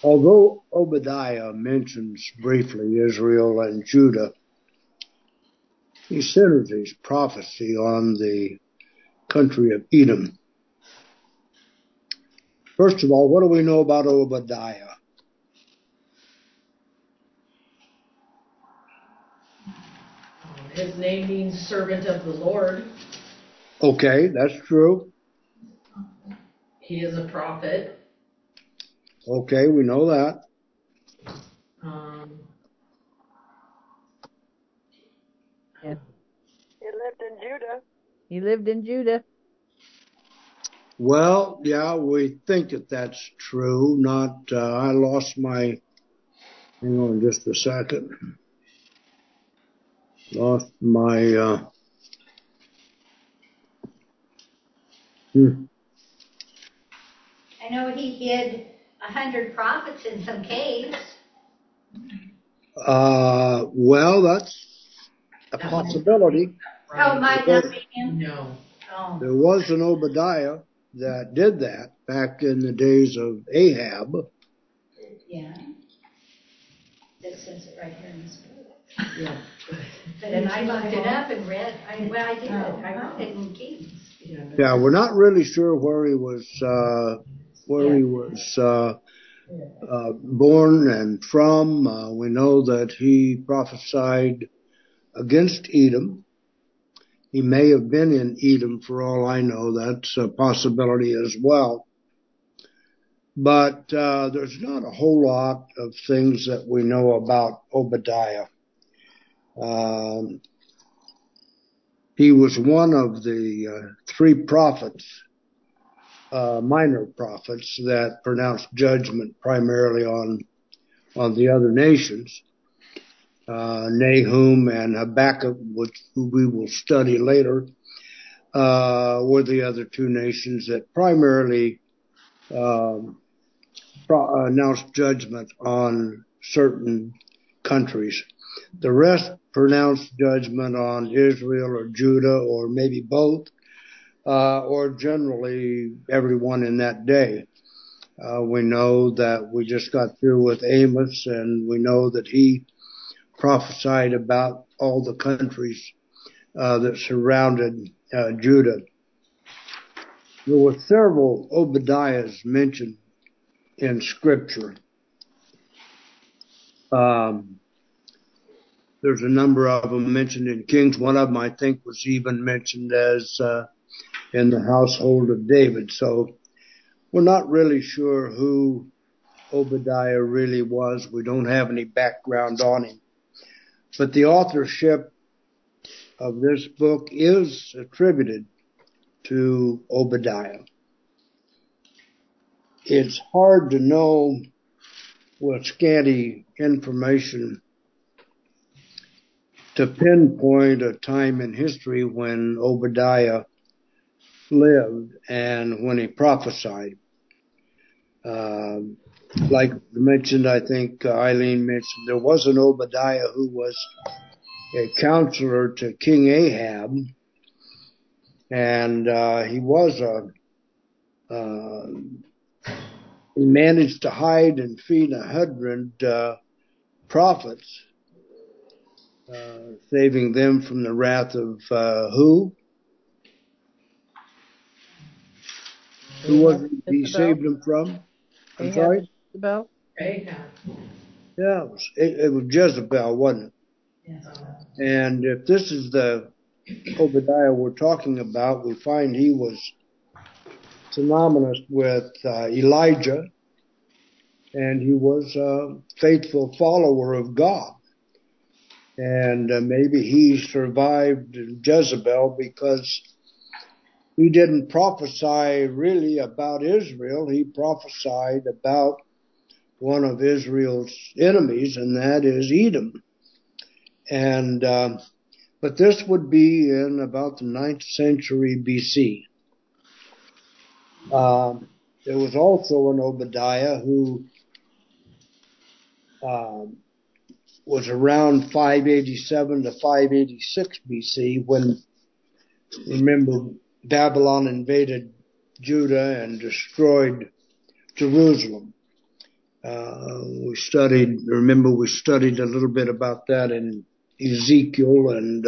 Although Obadiah mentions briefly Israel and Judah, he centers his prophecy on the country of Edom. First of all, what do we know about Obadiah? His name means servant of the Lord. Okay, that's true. He is a prophet. Okay, we know that. Yeah. He lived in Judah. He lived in Judah. Well, yeah, we think that that's true. Not, I lost my, hang on just a second. Lost my, I know he hid 100 prophets in some caves. Well, that's a possibility. Oh, might not be him? No. Oh. There was an Obadiah that did that back in the days of Ahab. Yeah. That says it right here in this book. Yeah. And I looked it up and read. I did. I wrote it in Kings. Yeah, we're not really sure where he was, born and from. We know that he prophesied against Edom. He may have been in Edom for all I know. That's a possibility as well. But there's not a whole lot of things that we know about Obadiah. He was one of the three prophets, minor prophets, that pronounced judgment primarily on the other nations. Nahum and Habakkuk, who we will study later, were the other two nations that primarily announced judgment on certain countries. The rest pronounced judgment on Israel or Judah or maybe both, or generally everyone in that day. We know that we just got through with Amos, and we know that he prophesied about all the countries that surrounded Judah. There were several Obadiahs mentioned in Scripture. There's a number of them mentioned in Kings. One of them, I think, was even mentioned as in the household of David. So we're not really sure who Obadiah really was. We don't have any background on him. But the authorship of this book is attributed to Obadiah. It's hard to know with scanty information to pinpoint a time in history when Obadiah lived and when he prophesied. Like mentioned, I think Eileen mentioned, there was an Obadiah who was a counselor to King Ahab, and he managed to hide and feed 100 prophets, saving them from the wrath of who? Who was it he saved them from? I'm sorry? Jezebel? Ahab. Yeah, it was Jezebel, wasn't it? Yes. And if this is the Obadiah we're talking about, we find he was synonymous with Elijah, and he was a faithful follower of God. And maybe he survived Jezebel because he didn't prophesy really about Israel. He prophesied about one of Israel's enemies, and that is Edom. And but this would be in about the 9th century BC. There was also an Obadiah who was around 587 to 586 BC when, remember, Babylon invaded Judah and destroyed Jerusalem. We studied a little bit about that in Ezekiel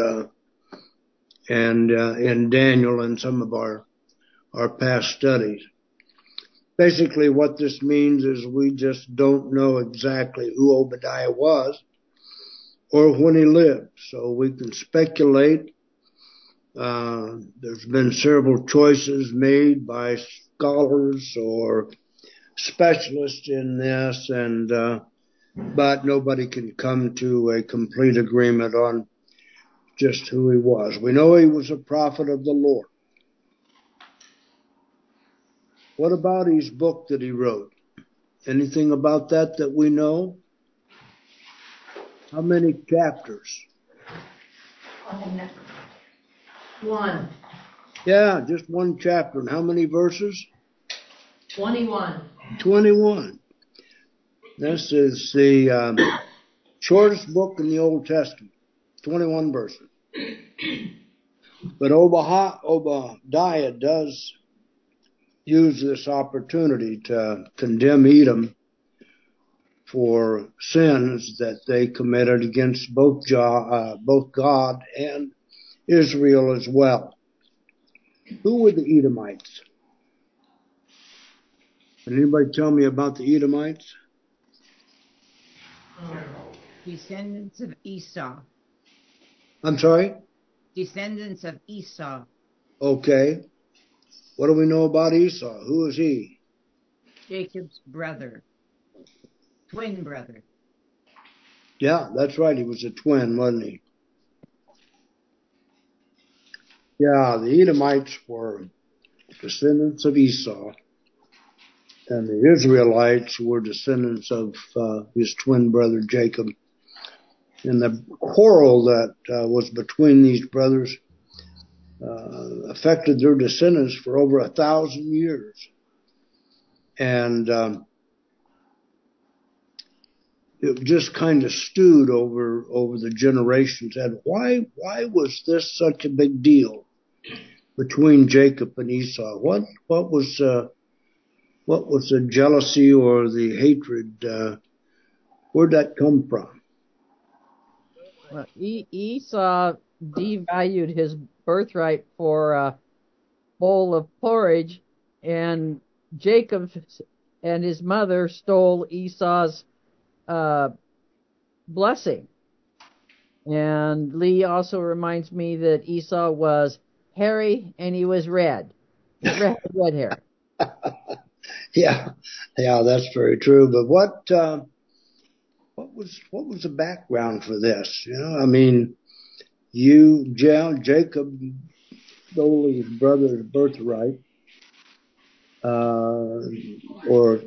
and in Daniel and some of our past studies. Basically what this means is we just don't know exactly who Obadiah was or when he lived. So we can speculate. There's been several choices made by scholars or specialists in this, but nobody can come to a complete agreement on just who he was. We know he was a prophet of the Lord. What about his book that he wrote? Anything about that we know? How many chapters? One. Yeah, just one chapter. And how many verses? 21. 21. This is the shortest book in the Old Testament. 21 verses. But Obadiah does use this opportunity to condemn Edom for sins that they committed against both God and Israel as well. Who were the Edomites? Can anybody tell me about the Edomites? Descendants of Esau. I'm sorry? Descendants of Esau. Okay. What do we know about Esau? Who is he? Jacob's brother. Twin brother. Yeah, that's right. He was a twin, wasn't he? Yeah, the Edomites were descendants of Esau, and the Israelites were descendants of his twin brother Jacob. And the quarrel that was between these brothers affected their descendants for over 1,000 years. And it just kind of stewed over the generations. And why was this such a big deal between Jacob and Esau? What was the jealousy or the hatred? Where'd that come from? Well, Esau devalued his birthright for a bowl of porridge, and Jacob and his mother stole Esau's blessing. And Lee also reminds me that Esau was hairy and he was red. Red hair. Yeah, that's very true. But what was the background for this? You know, I mean, Jacob stole his brother's birthright, or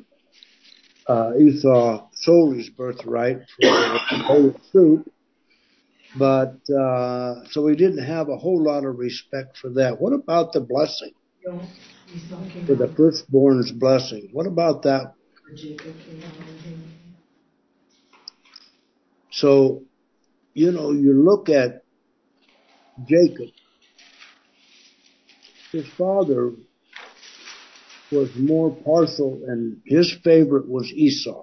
Esau sold his birthright for soup, but so he didn't have a whole lot of respect for that. What about the blessing? For the firstborn's blessing. What about that? So, you know, you look at Jacob, his father was more partial and his favorite was Esau.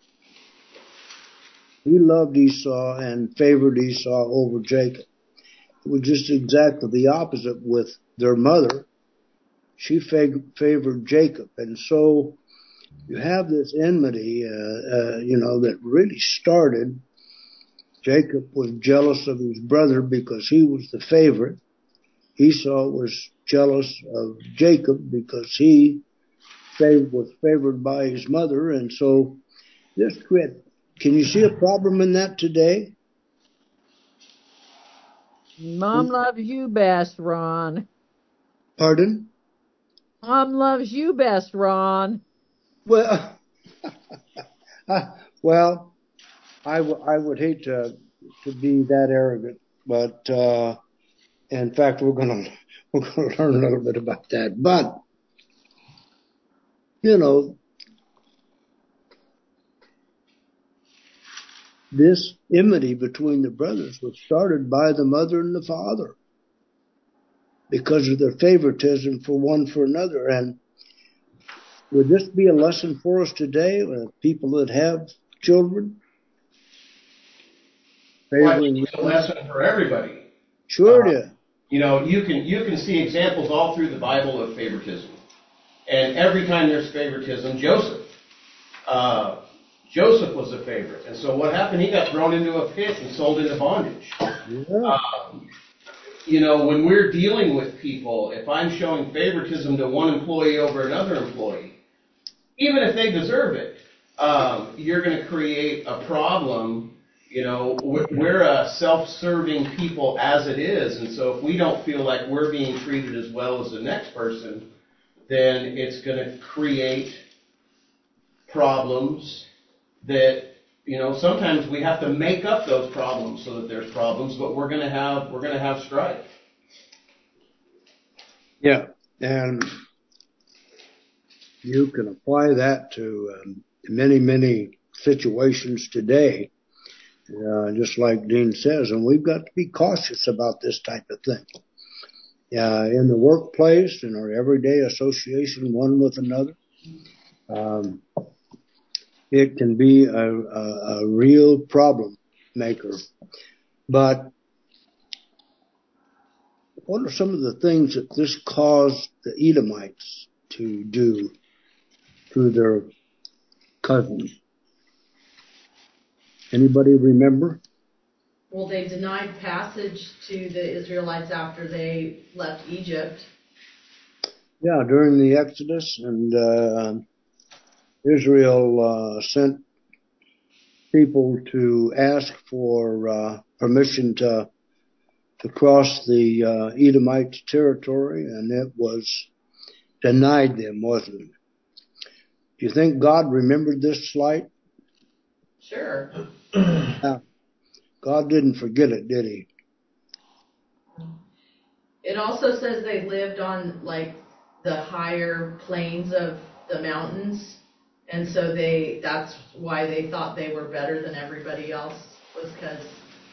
He loved Esau and favored Esau over Jacob. It was just exactly the opposite with their mother. She favored Jacob. And so you have this enmity, that really started. Jacob was jealous of his brother because he was the favorite. Esau was jealous of Jacob because he was favored by his mother. And so this created. Can you see a problem in that today? Mom loves you best, Ron. Pardon? Mom loves you best, Ron. Well, I would hate to be that arrogant, but in fact, we're going to learn a little bit about that. But you know, this enmity between the brothers was started by the mother and the father because of their favoritism for one for another. And would this be a lesson for us today, people that have children? Well, I think it's a lesson for everybody. Sure it is. You know, you can see examples all through the Bible of favoritism. And every time there's favoritism, Joseph was a favorite. And so what happened? He got thrown into a pit and sold into bondage. Yeah. You know, when we're dealing with people, if I'm showing favoritism to one employee over another employee, even if they deserve it, you're going to create a problem. You know, we're a self-serving people as it is, and so if we don't feel like we're being treated as well as the next person, then it's going to create problems that, you know, sometimes we have to make up those problems so that there's problems, but we're going to have strife. Yeah, and you can apply that to many, many situations today. Just like Dean says, and we've got to be cautious about this type of thing. In the workplace, in our everyday association one with another, it can be a real problem maker. But what are some of the things that this caused the Edomites to do to their cousins? Anybody remember? Well, they denied passage to the Israelites after they left Egypt. Yeah, during the Exodus, and Israel sent people to ask for permission to cross the Edomite territory, and it was denied them, wasn't it? Do you think God remembered this slight? Sure. God didn't forget it, did he? It also says they lived on, like, the higher plains of the mountains, and so that's why they thought they were better than everybody else, was because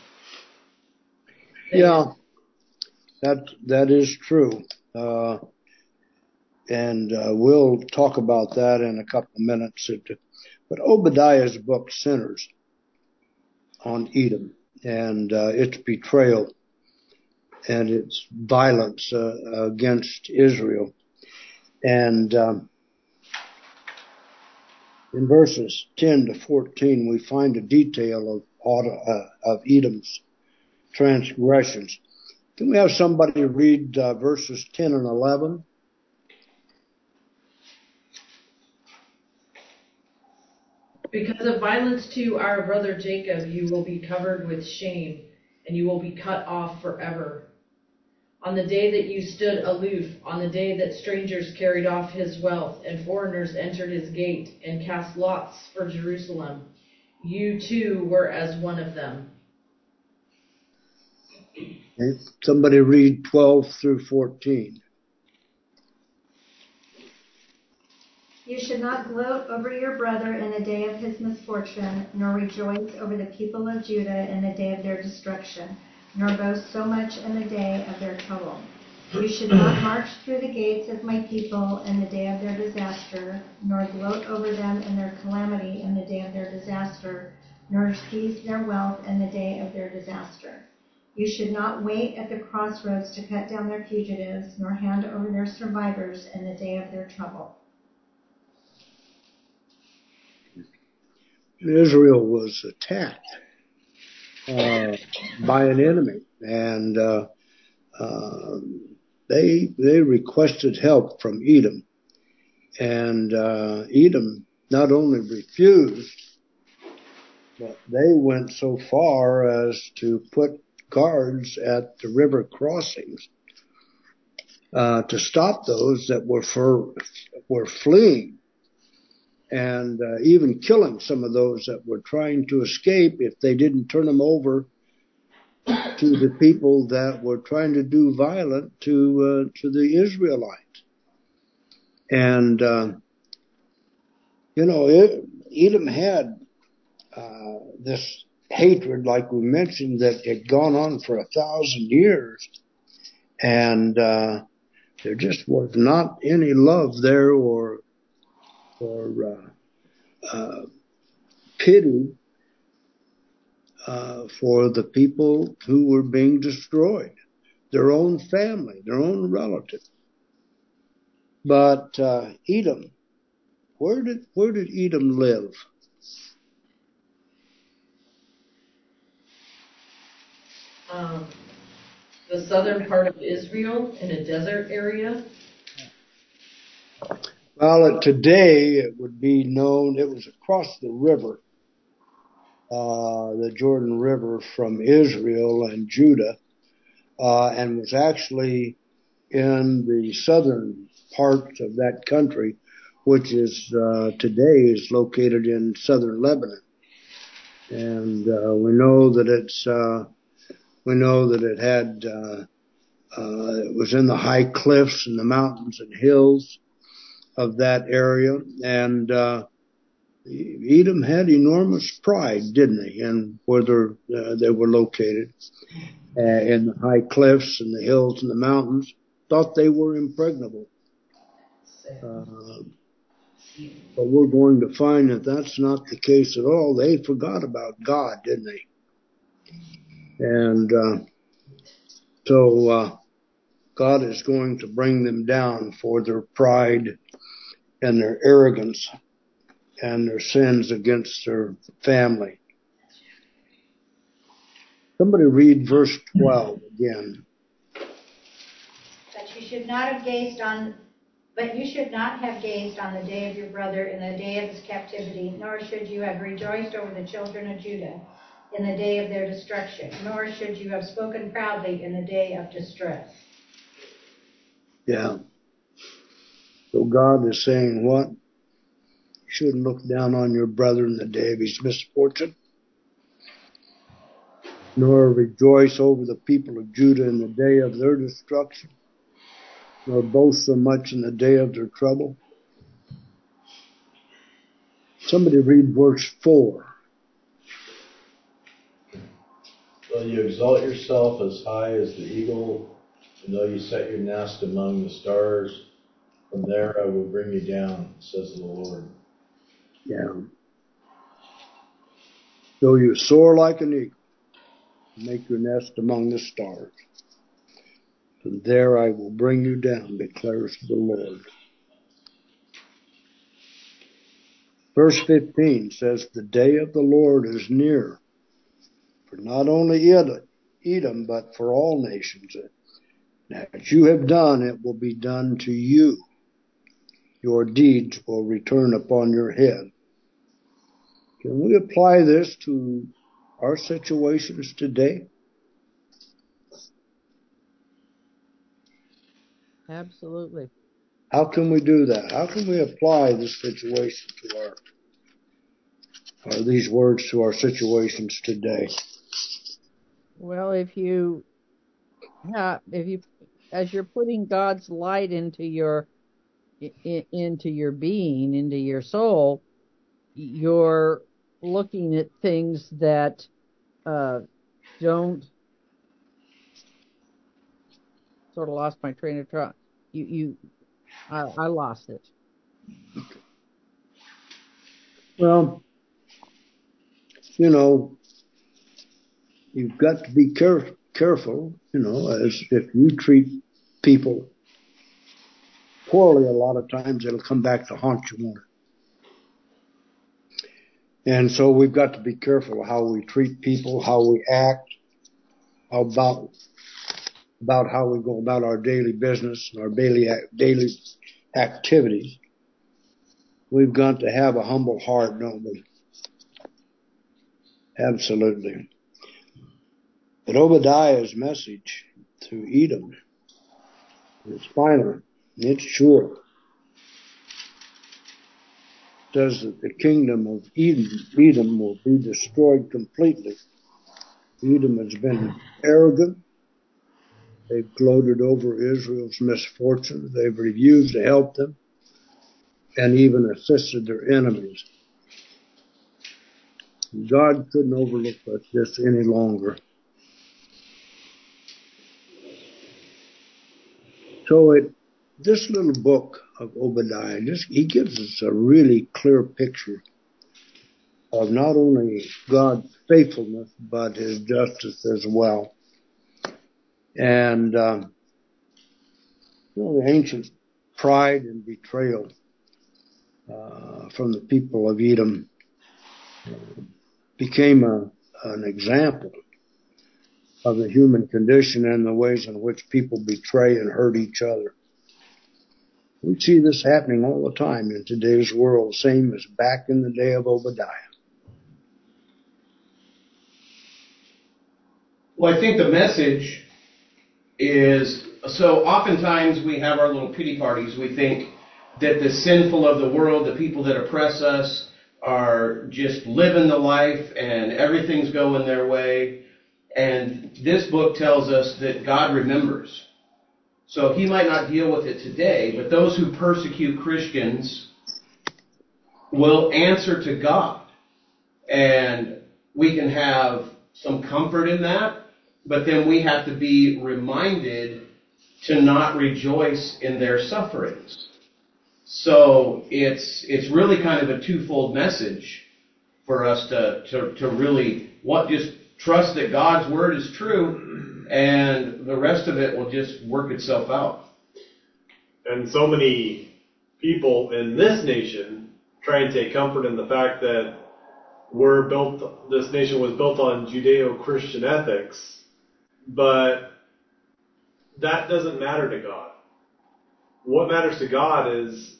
Yeah, that is true. And we'll talk about that in a couple of minutes. But Obadiah's book centers on Edom and its betrayal and its violence against Israel. And in verses 10 to 14, we find a detail of Edom's transgressions. Can we have somebody read verses 10 and 11? because of violence to our brother Jacob, you will be covered with shame, and you will be cut off forever. On the day that you stood aloof, on the day that strangers carried off his wealth, and foreigners entered his gate, and cast lots for Jerusalem, you too were as one of them. Okay. Somebody read 12 through 14. You should not gloat over your brother in the day of his misfortune, nor rejoice over the people of Judah in the day of their destruction, nor boast so much in the day of their trouble. You should not march through the gates of my people in the day of their disaster, nor gloat over them in their calamity in the day of their disaster, nor seize their wealth in the day of their disaster. You should not wait at the crossroads to cut down their fugitives, nor hand over their survivors in the day of their trouble. Israel was attacked by an enemy, and they requested help from Edom, and Edom not only refused, but they went so far as to put guards at the river crossings to stop those that were fleeing. And even killing some of those that were trying to escape if they didn't turn them over to the people that were trying to do violent to the Israelites. And Edom had this hatred, like we mentioned, that had gone on for 1,000 years, and there just was not any love there or or pity for the people who were being destroyed, their own family, their own relative. But Edom, where did Edom live? The southern part of Israel in a desert area. Well, today it would be known, it was across the river, the Jordan River from Israel and Judah, and was actually in the southern part of that country, which is today is located in southern Lebanon. And we know that it had it was in the high cliffs and the mountains and hills of that area, and Edom had enormous pride, didn't they, in where they were located, in the high cliffs and the hills and the mountains. Thought they were impregnable. But we're going to find that that's not the case at all. They forgot about God, didn't they? And so God is going to bring them down for their pride and their arrogance and their sins against their family. Somebody read verse 12 again. But you should not have gazed on the day of your brother in the day of his captivity, nor should you have rejoiced over the children of Judah in the day of their destruction, nor should you have spoken proudly in the day of distress. Yeah. So God is saying what? You shouldn't look down on your brother in the day of his misfortune, nor rejoice over the people of Judah in the day of their destruction, nor boast so much in the day of their trouble. Somebody read verse 4. So you exalt yourself as high as the eagle, and though you set your nest among the stars, from there I will bring you down, says the Lord. Yeah. Though you soar like an eagle, make your nest among the stars. From there I will bring you down, declares the Lord. Verse 15 says, the day of the Lord is near, for not only Edom, but for all nations. As you have done, it will be done to you. Your deeds will return upon your head. Can we apply this to our situations today? Absolutely. How can we do that? How can we apply this situation to these words to our situations today? Well, if you, as you're putting God's light into your being, into your soul, you're looking at things that don't. Sort of lost my train of thought. I lost it. Well, you've got to be careful, as if you treat people poorly, a lot of times it'll come back to haunt you, won't it? And so we've got to be careful how we treat people, how we act, about how we go about our daily business and our daily activities. We've got to have a humble heart, don't we? Absolutely. But Obadiah's message to Edom is final. It's sure. It says that the kingdom of Edom will be destroyed completely. Edom has been arrogant. They've gloated over Israel's misfortune. They've refused to help them and even assisted their enemies. God couldn't overlook this any longer. So it this little book of Obadiah, he gives us a really clear picture of not only God's faithfulness, but his justice as well. And, the ancient pride and betrayal from the people of Edom became an example of the human condition and the ways in which people betray and hurt each other. We see this happening all the time in today's world, same as back in the day of Obadiah. Well, I think the message is, so oftentimes we have our little pity parties. We think that the sinful of the world, the people that oppress us, are just living the life and everything's going their way. And this book tells us that God remembers. So he might not deal with it today, but those who persecute Christians will answer to God. And we can have some comfort in that, but then we have to be reminded to not rejoice in their sufferings. So it's really kind of a twofold message for us to really just trust that God's word is true, and the rest of it will just work itself out. And so many people in this nation try and take comfort in the fact that this nation was built on Judeo-Christian ethics, but that doesn't matter to God. What matters to God is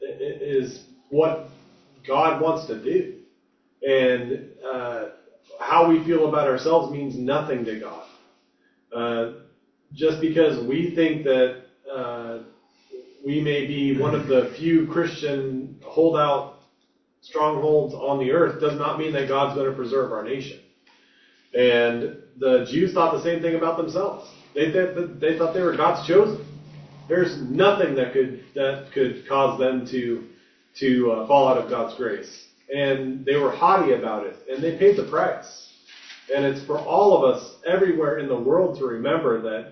what God wants to do. And how we feel about ourselves means nothing to God. Just because we think that we may be one of the few Christian holdout strongholds on the earth does not mean that God's going to preserve our nation. And the Jews thought the same thing about themselves. They thought they were God's chosen. There's nothing that could cause them to fall out of God's grace. And they were haughty about it, and they paid the price. And it's for all of us everywhere in the world to remember that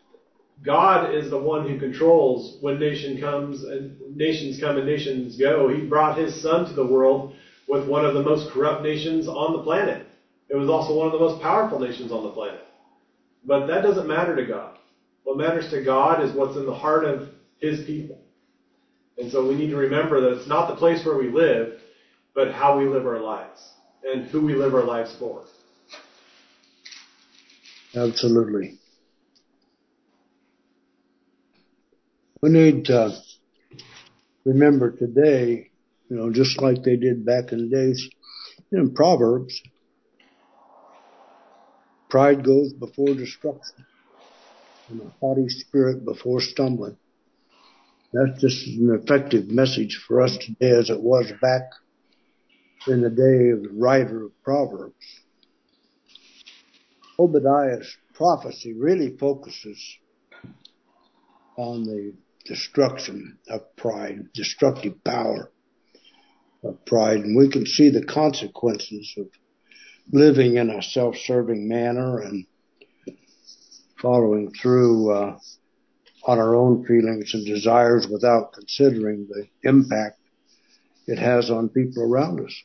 God is the one who controls when nations come and nations go. He brought his son to the world with one of the most corrupt nations on the planet. It was also one of the most powerful nations on the planet. But that doesn't matter to God. What matters to God is what's in the heart of his people. And so we need to remember that it's not the place where we live, but how we live our lives and who we live our lives for. Absolutely. We need to remember today, just like they did back in the days, in Proverbs, pride goes before destruction, and a haughty spirit before stumbling. That's just an effective message for us today as it was back in the day of the writer of Proverbs. Obadiah's prophecy really focuses on the destruction of pride, destructive power of pride. And we can see the consequences of living in a self-serving manner and following through on our own feelings and desires without considering the impact it has on people around us.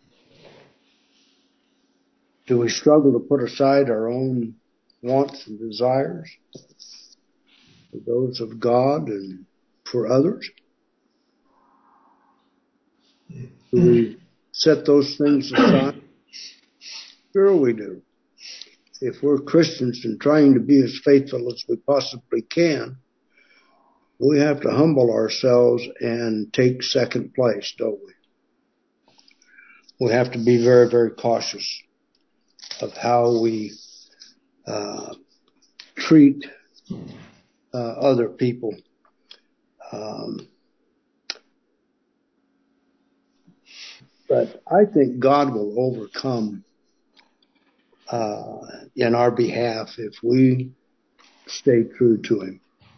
Do we struggle to put aside our own wants and desires for those of God and for others? Do we set those things aside? Sure we do. If we're Christians and trying to be as faithful as we possibly can, we have to humble ourselves and take second place, don't we? We have to be very, very cautious of how we treat other people. But I think God will overcome in our behalf if we stay true to him.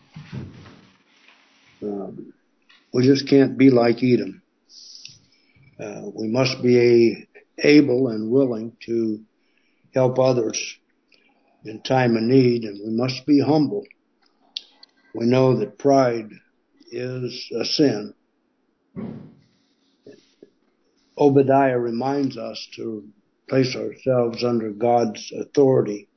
We just can't be like Edom. We must be able and willing to help others in time of need, and we must be humble. We know that pride is a sin. Obadiah reminds us to place ourselves under God's authority,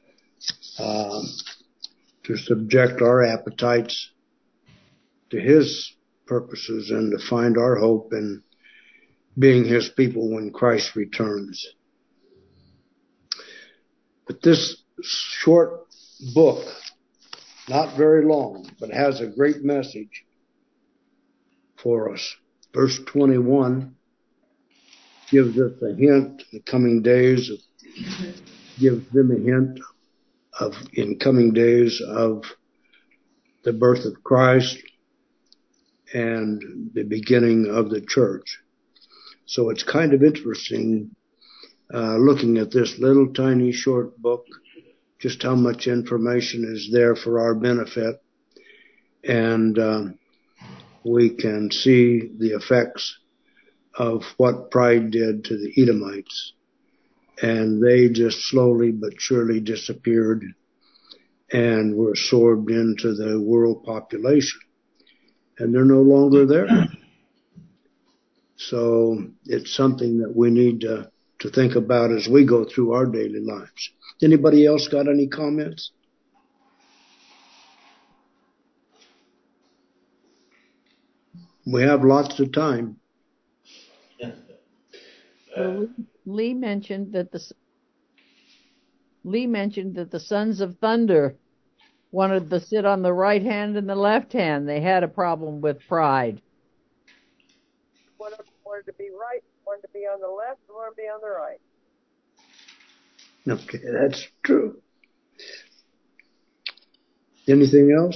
to subject our appetites to His purposes and to find our hope in being His people when Christ returns. But this short book, not very long, but has a great message for us. Verse 21 gives us a hint in the coming days, gives them a hint of in coming days of the birth of Christ and the beginning of the church. So it's kind of interesting looking at this little tiny short book, just how much information is there for our benefit. And we can see the effects of what pride did to the Edomites. And they just slowly but surely disappeared and were absorbed into the world population. And they're no longer there. So it's something that we need to think about as we go through our daily lives. Anybody else got any comments? We have lots of time. Well, Lee mentioned that the sons of thunder wanted to sit on the right hand and the left hand. They had a problem with pride. One of them wanted to be right, wanted to be on the left, and wanted to be on the right. Okay, that's true. Anything else?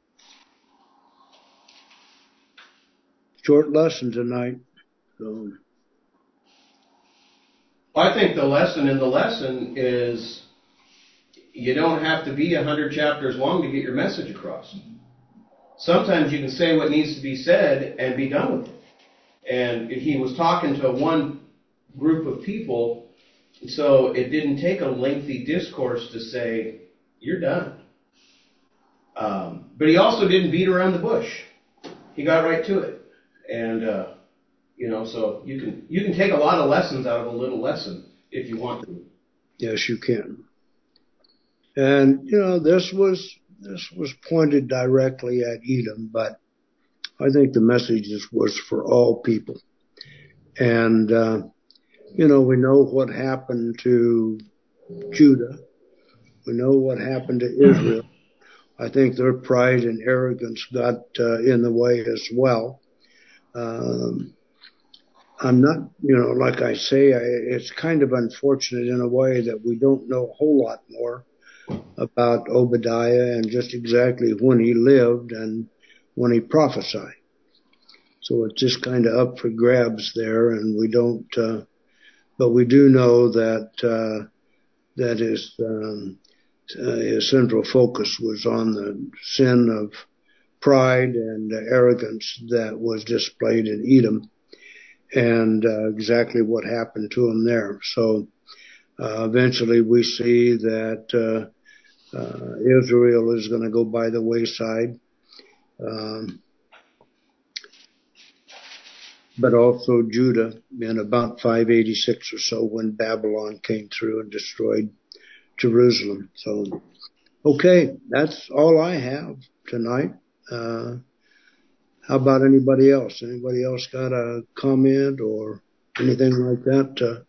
Short lesson tonight. So. I think the lesson in the lesson is you don't have to be 100 chapters long to get your message across. Sometimes you can say what needs to be said and be done with it. And he was talking to one group of people, so it didn't take a lengthy discourse to say, you're done. But he also didn't beat around the bush. He got right to it. And, so you can take a lot of lessons out of a little lesson if you want to. Yes, you can. And, this was pointed directly at Edom, but I think the message was for all people. And, we know what happened to Judah. We know what happened to Israel. I think their pride and arrogance got in the way as well. I'm not, like I say, it's kind of unfortunate in a way that we don't know a whole lot more about Obadiah and just exactly when he lived and when he prophesied. So it's just kind of up for grabs there, and we don't, but we do know that his central focus was on the sin of pride and arrogance that was displayed in Edom, and exactly what happened to him there. So eventually we see that Israel is going to go by the wayside, but also Judah in about 586 or so, when Babylon came through and destroyed Jerusalem. So, okay, that's all I have tonight. How about anybody else? Anybody else got a comment or anything like that?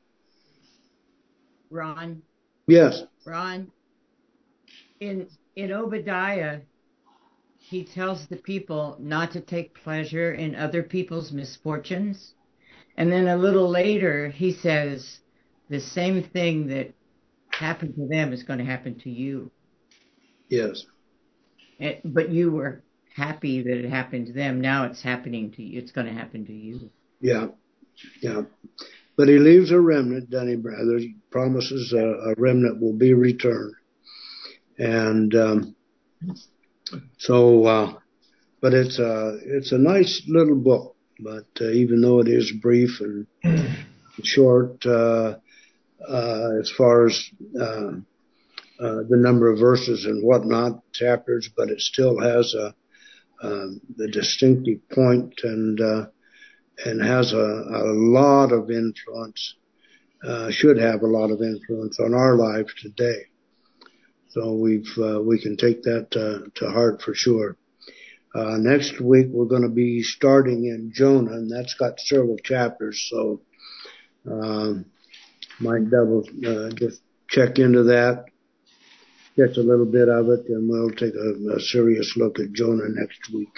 Ron? Yes. Ron, in Obadiah, he tells the people not to take pleasure in other people's misfortunes. And then a little later, he says the same thing that happened to them is going to happen to you. Yes. But you were happy that it happened to them. Now it's happening to you. It's going to happen to you. Yeah. But he leaves a remnant, doesn't he, brother? He promises a remnant will be returned. And but it's a nice little book. But even though it is brief and short, as far as the number of verses and whatnot, chapters, but it still has a the distinctive point and has a lot of influence, should have a lot of influence on our lives today. So we can take that to heart for sure. Next week we're going to be starting in Jonah, and that's got several chapters. So might just check into that, catch a little bit of it, and we'll take a serious look at Jonah next week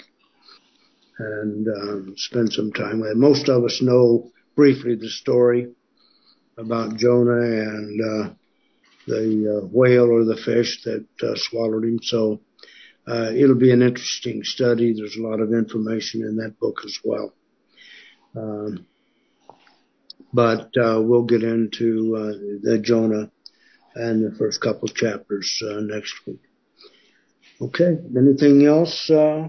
and spend some time with it. Most of us know briefly the story about Jonah and the whale or the fish that swallowed him. So it'll be an interesting study. There's a lot of information in that book as well. But we'll get into the Jonah and the first couple chapters next week. Okay. Anything else?